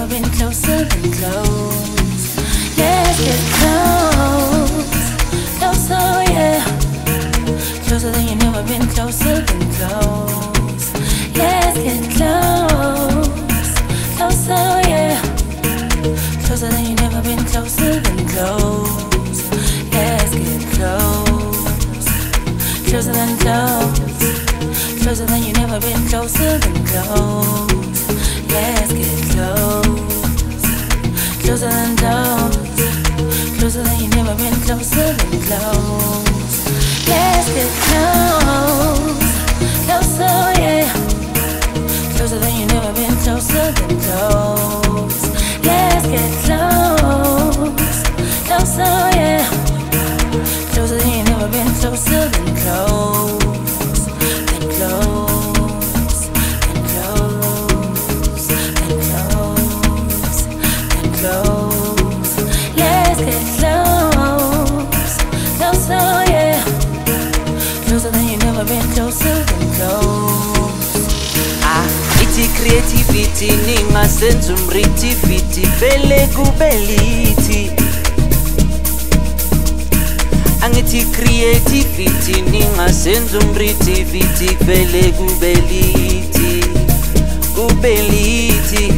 never been closer than close. Let's get close, closer, yeah. Closer than you never been closer than close. Let's get close, closer, yeah. Closer than you never been closer than close. Let's get close, closer than close. Closer than you never been closer than close. Let's get close, closer than close. Closer than you never been closer than close. Let's get close, closer, yeah. Closer than you never been closer than close. Let's get close, closer, yeah. Closer than you never been closer than close. Than close, than close, than close, than close. Let's get close, closer, yeah. Closer than you never been closer than close. Iti creativity ninga senza umritivity vele kubeliti. Angithi creativity ninga senza umritivity vele kubeliti. Kubeliti.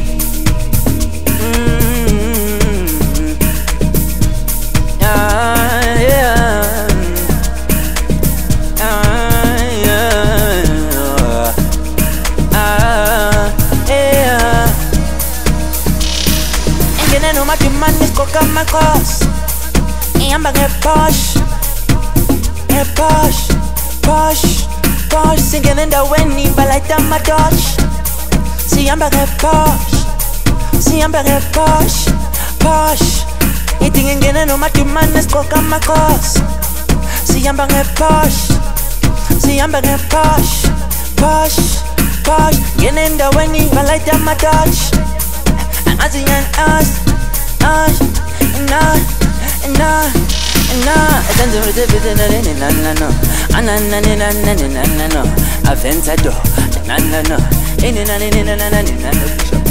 No matter man is coca my cause. I'm back at posh, posh, posh, posh. Singing in the wind, but like that my Dodge. See I'm back at posh, see I'm back at posh, posh. Eating again, no matter man is coca my cause. See I'm back at posh, see I'm back at posh, posh, posh. Getting in the wind, but like that my Dodge. And I see an ass. No.